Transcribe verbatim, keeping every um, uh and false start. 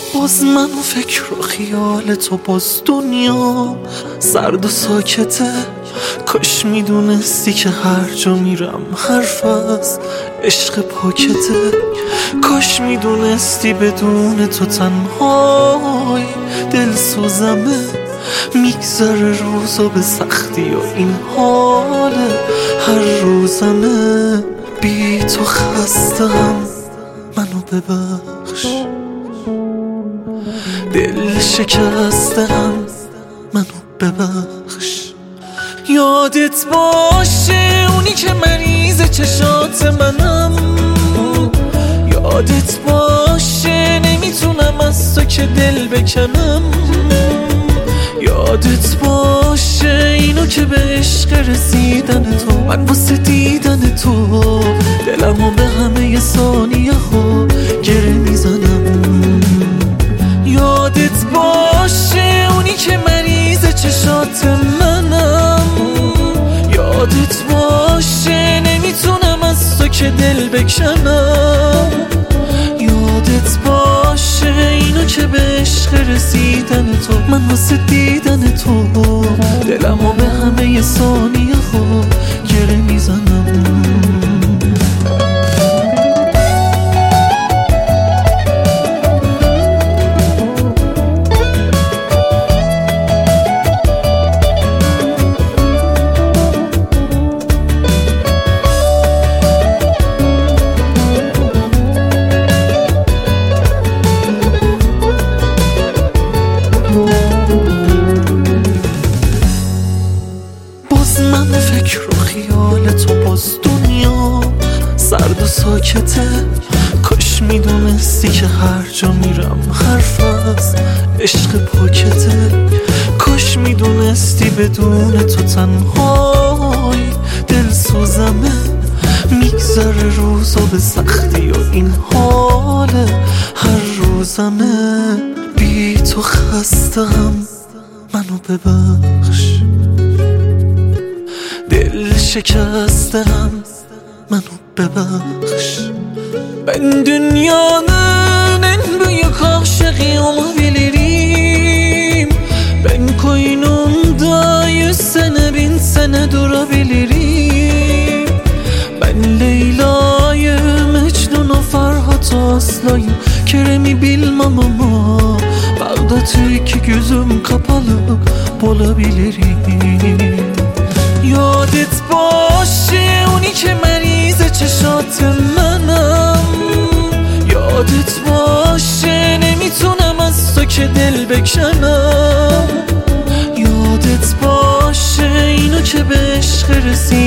باز من و فکر و خیال تو، باز دنیا سرد و ساکته. کاش میدونستی که هر جا میرم حرف از عشق پاکته. کاش میدونستی بدون تو تنهای دل سوزمه. میگذره روزا به سختی و این حال هر روزمه. بی تو خستم، منو ببخش. دل شکستم، منو ببخش. یادت باشه اونی که مریض چشات منم. یادت باشه نمیتونم از تو که دل بکنم. یادت باشه اینو که به عشق رسیدن تو، من واسه دیدن تو دلمو به همه ثانیه ها گره میزنم. یادت باشه اونی که مریض چشات منم. یادت باشه نمیتونم از تو که دل بکنم. یادت باشه اینو که به عشق رسیدن تو، من واسه دیدن تو دلمو به همه ثانیه ها گره میزنم. باز من فکر و خیال تو، باز دنیا سرد و ساکته. کاش میدونستی که هر جا میرم حرف از عشق پاکته. کاش میدونستی بدون تو تنهای دل سوزمه. میگذره روزا به سختی و این حال هر روزمه. بی تو خستم، منو ببخش. دل şikəstəm, mənə bəbəx. Ben dünyanın en büyük aşığı olabilirim. Ben koynunda yüz sene bin sene durabilirim. Ben Leyla'yı, Mecnun'u, Ferhat'ı, Aslı'yı, Kerem'i bilmem ama Bağdat'taki gözüm kapalı olabilirim. یادت باشه اونی که مریض چشات منم. یادت باشه نمیتونم از تو که دل بکنم. یادت باشه اینو که به عشق رسید